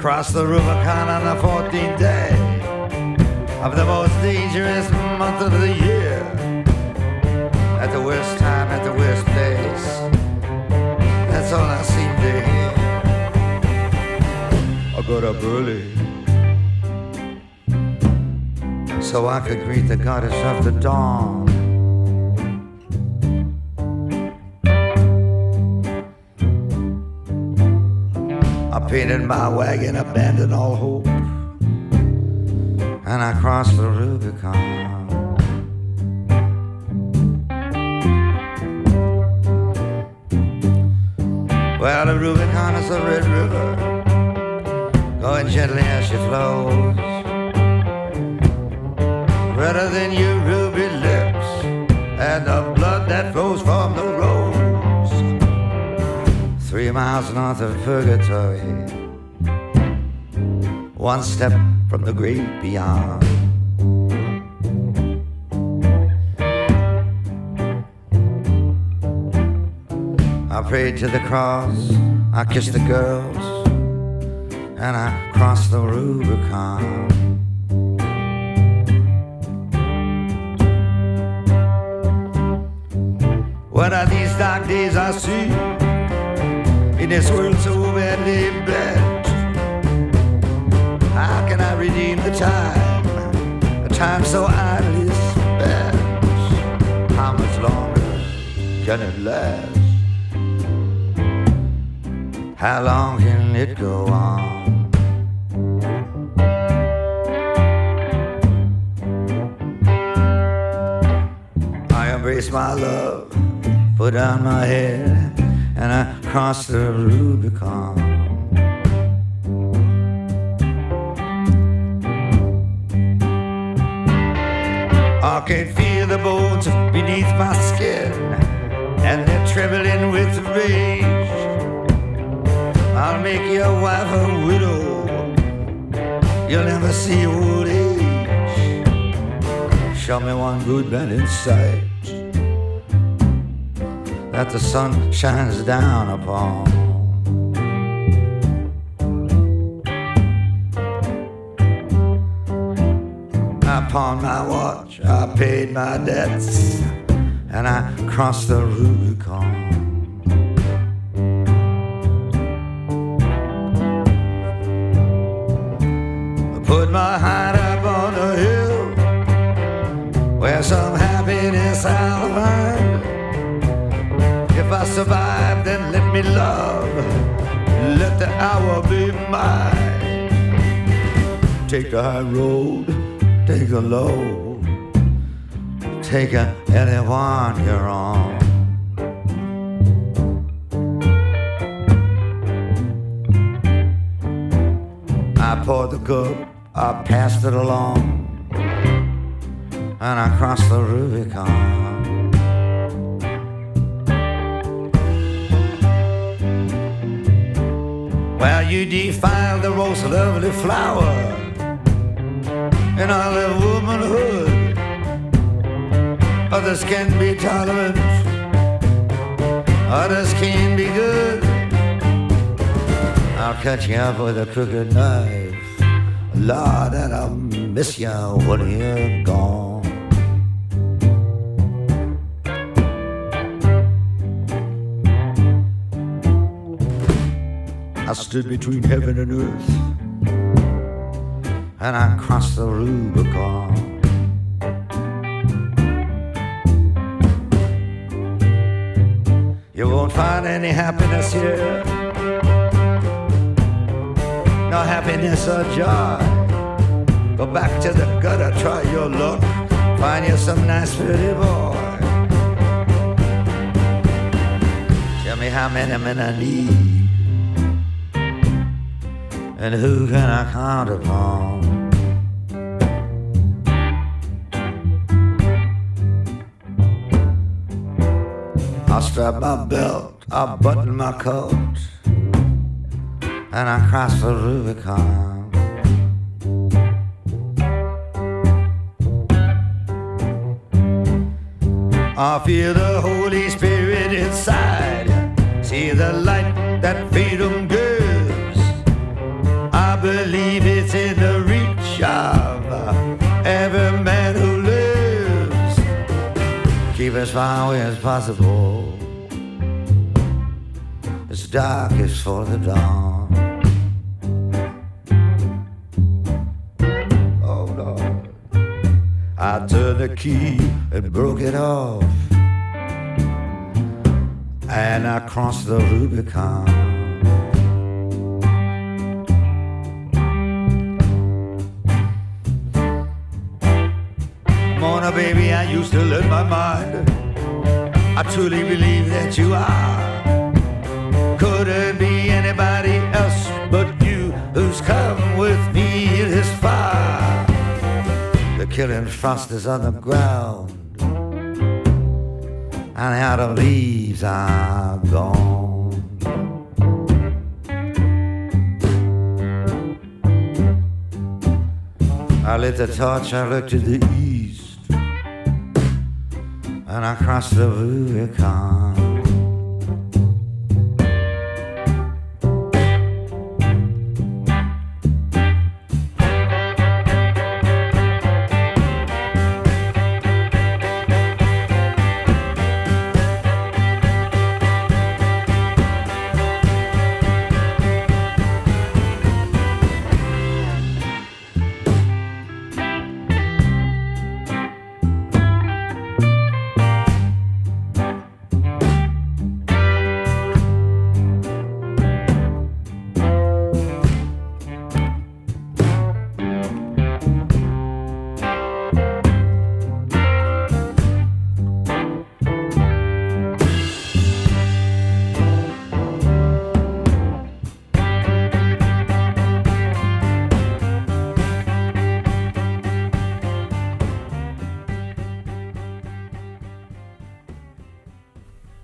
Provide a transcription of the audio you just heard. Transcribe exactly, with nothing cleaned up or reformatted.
crossed the Rubicon on the fourteenth day of the most dangerous month of the year. At the worst time, at the worst place. That's all I seem to hear. I got up early so I could greet the goddess of the dawn. I painted my wagon, abandoned all hope, and I crossed the Rubicon. Well, the Rubicon is a red river, going gently as she flows, redder than your ruby lips, and the blood that flows from the rose. Three miles north of Purgatory, one step from the great beyond. I prayed to the cross, I kissed the girls, and I crossed the Rubicon. What are these dark days I see in this world so badly bent? How can I redeem the time, a time so idly spent? How much longer can it last? How long can it go on? I embrace my love, put down my head, and I crossed the Rubicon. I can feel the bones beneath my skin, and they're trembling with rage. I'll make your wife a widow, you'll never see old age. Show me one good man in sight that the sun shines down upon. I pawned my watch, I paid my debts, and I crossed the Rubicon. Put my heart up on a hill where some happiness I'll find. If I survive, then let me love, let the hour be mine. Take the high road, take the low, take a, anyone you're on. I poured the cup, I passed it along, and I crossed the Rubicon. Well, you defiled the most lovely flower in all of womanhood. Others can be tolerant, others can be good. I'll cut you up with a crooked knife, Lord, and I'll miss you when you're gone. I stood between heaven and earth, and I crossed the Rubicon. You won't find any happiness here, no happiness or joy. Go back to the gutter, try your luck, find you some nice pretty boy. Tell me how many men I need, and who can I count upon? I strap my belt, I button my coat, and I cross the Rubicon. I feel the Holy Spirit inside, see the light that freedom gives. I believe it's in the reach of every man who lives. Keep as far away as possible. It's darkest for the dawn. Oh Lord, I turned the key and broke it off, and I crossed the Rubicon. Mona, baby, I used to let my mind. I truly believe that you are. Couldn't be anybody else but you who's come with me this far. The killing frost is on the ground, and the autumn leaves are gone. I lit the torch, I looked to the east, and I crossed the Rubicon.